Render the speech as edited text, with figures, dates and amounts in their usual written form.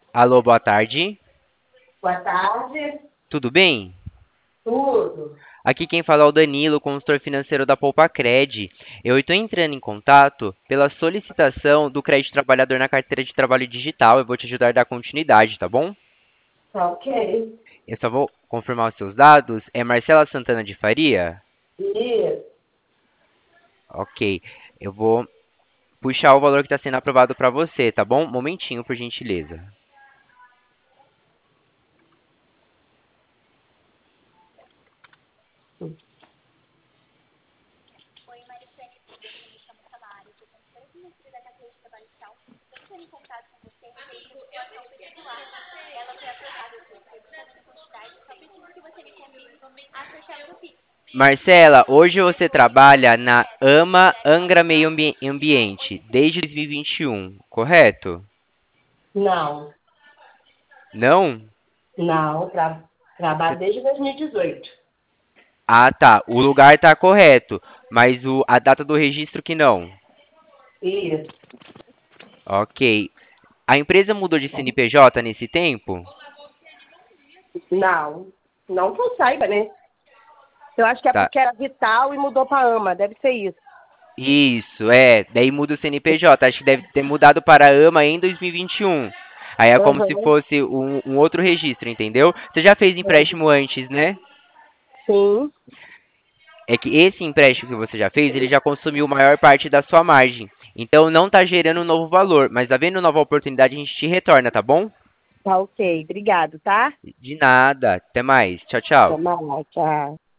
Alô, boa tarde. Boa tarde. Tudo bem? Tudo. Aqui quem fala é o Danilo, consultor financeiro da Poupacred. Eu estou entrando em contato pela solicitação do crédito trabalhador na carteira de trabalho digital. Eu vou te ajudar a dar continuidade, tá bom? Tá ok. Eu só vou confirmar os seus dados. É Marcela Santana de Faria? E Ok. Eu vou puxar o valor que está sendo aprovado para você, tá bom? Momentinho, por gentileza. Marcela, hoje você trabalha na AMA Angra Meio Ambiente, desde 2021, correto? não, Não? não, trabalho desde 2018. Ah, tá. O lugar tá correto, mas a data do registro que não. Isso. Ok. A empresa mudou de CNPJ nesse tempo? Não, não que eu saiba, né? Eu acho que é Tá. porque era Vital e mudou para AMA, deve ser isso. Isso, é. Daí muda o CNPJ. Acho que deve ter mudado para a AMA em 2021. Aí é como se Aham. fosse um outro registro, entendeu? Você já fez empréstimo antes, né? Sim. É que esse empréstimo que você já fez, ele já consumiu maior parte da sua margem. Então não está gerando um novo valor, mas havendo nova oportunidade, a gente te retorna, tá bom? Tá ok. Obrigado, tá? De nada. Até mais. Tchau, Até tchau. mais, tchau.